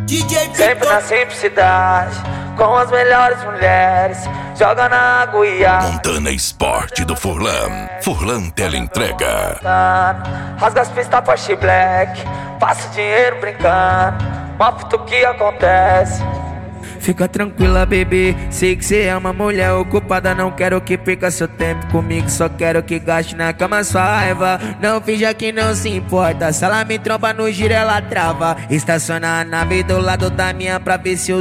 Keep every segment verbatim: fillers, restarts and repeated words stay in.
D J Sempre na simplicidade, com as melhores mulheres, joga na água e a Montana Esporte do Furlan. Furlan Teleentrega. rasga as pistas Porsche Black, passa dinheiro brincando, mostra o que acontece. Fica tranquila, bebê, sei que cê é uma mulher ocupada. Não quero que perca seu tempo comigo, só quero que gaste na cama sua raiva. Não finja que não se importa, se ela me tromba no giro ela trava. Estaciona a nave do lado da minha pra ver se eu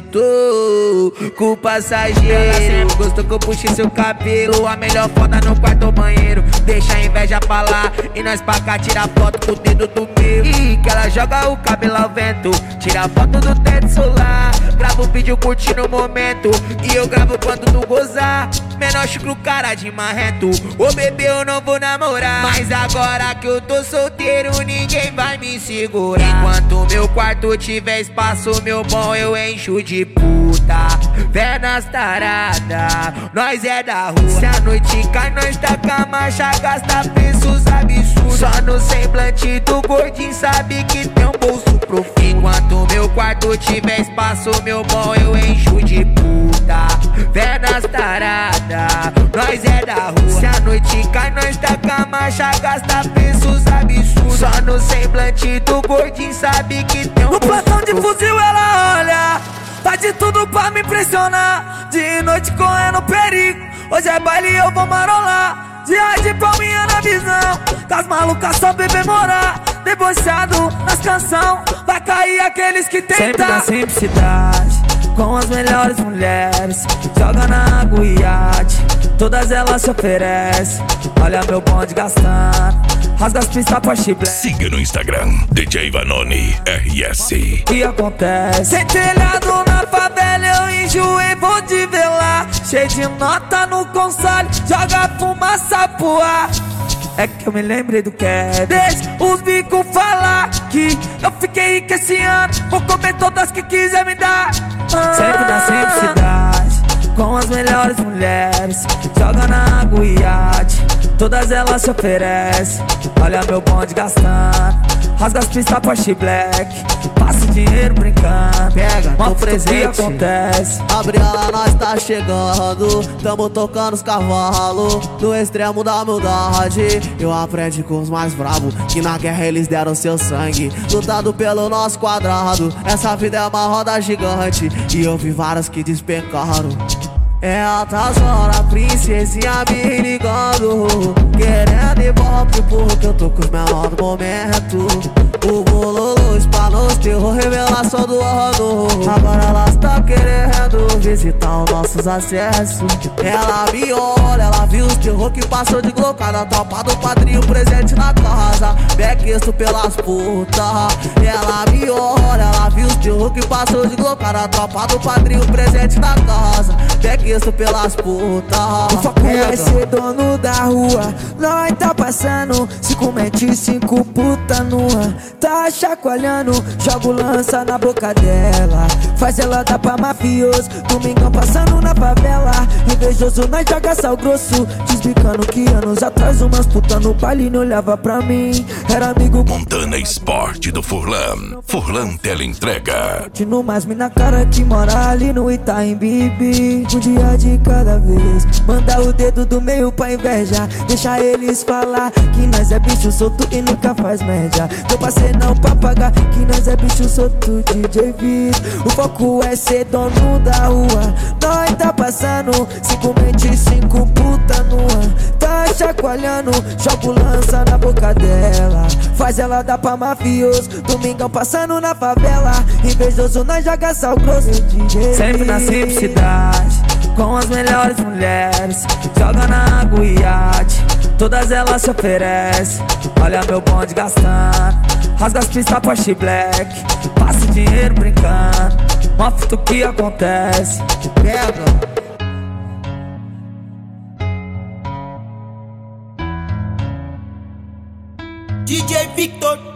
tô com o passageiro. Ela sempre gostou que eu puxe seu cabelo, a melhor foda no quarto banheiro. Deixa a inveja pra lá e nós pra cá tira foto com o dedo do meu. E que ela joga o cabelo ao vento, tira foto do teto solar. Grava o vídeo curtindo o momento e eu gravo quando tu gozar. Menor chucro, cara de marrento. Ô bebê, eu não vou namorar, mas agora que eu tô solteiro ninguém vai me segurar. Enquanto meu quarto tiver espaço, meu bom, eu encho de puta. Pernas tarada, nós é da rua. Se a noite cai, nós tá com a marcha, gasta preços absurdos. Só no semblante do gordinho sabe que tem um bolso profundo. Enquanto meu quarto tiver espaço, meu bom, eu encho de puta. Pernas tarada, nós é da rua. Se a noite cai, nós tá com a marcha, gasta preços absurdos. Só no semblante do gordinho sabe que tem um no bolso plantão de profundo. fuzil ela olha, tá de tudo pra me impressionar. De noite correndo perigo, hoje é baile e eu vou marolar. Dia de palminha na visão, com as malucas só bebê morar. Debochado nas canção, vai cair aqueles que tentam. Sempre na simplicidade, com as melhores mulheres, joga na água e iate, todas elas se oferecem. Olha meu bonde gastando, rasga as pistas Porsche Black. Siga no Instagram, D J Vanoni R S. O que acontece? Sem telhado na favela eu enjoei, vou te ver lá. Cheio de nota no console, joga fumaça pro ar. É que eu me lembrei do que é. Deixa os bicos falar que eu fiquei rico esse ano, vou comer todas que quiser me dar. ah. Sempre na simplicidade, com as melhores mulheres, joga na água e iate, todas elas se oferecem. Olha meu bonde gastando, rasga as pistas Porsche Black, passa o dinheiro brincando, pega no presente. O que acontece? Gabriela, nós tá chegando, tamo tocando os cavalos, no extremo da humildade. Eu aprendi com os mais bravos, que na guerra eles deram seu sangue, lutado pelo nosso quadrado. Essa vida é uma roda gigante, e eu vi várias que despencaram. É altas horas, princesinha me ligando, querendo ibope porque eu tô com os menores do momento. O bololô, espanos, terror, revelação do ano. Agora elas tá querendo visitar os nossos acessos. Ela me olha, ela viu os terror que passou de gloca na tropa do padrinho presente na casa. Bequesto pelas putas. Ela me olha, ela viu os terror que passou de gloca na tropa do padrinho presente na casa. Bequesto pelas putas. O foco é ser dono da rua, nós tá passando cinco mente, cinco puta nua. Tá chacoalhando, jogo lança na boca dela, faz ela dar pra mafioso. Domingão passando na favela, invejoso nós joga sal grosso. Desbicando que anos atrás umas puta no baile não olhava pra mim, era amigo. Montana Esporte do Furlan. Furlan Teleentrega. No mais mina cara que mora ali no Itaim Bibi. Um dia de cada vez, manda o dedo do meio pra inveja, deixa eles falar que nós é bicho solto e nunca faz média. Tô passei não pra pagar, que nós é bicho solto, D J Viz. O foco é ser dono da rua, nós tá passando cinco mente, cinco puta nua. Tá chacoalhando, jogo lança na boca dela, faz ela dar pra mafioso. Domingão passando na favela, invejoso nós joga sal grosso, D J. Sempre na simplicidade, com as melhores mulheres, joga na água e iate, todas elas se oferecem. Olha meu bonde gastando, rasga as pistas Porsche Black, passa o dinheiro brincando, mostra o que acontece. Pega. D J Victor.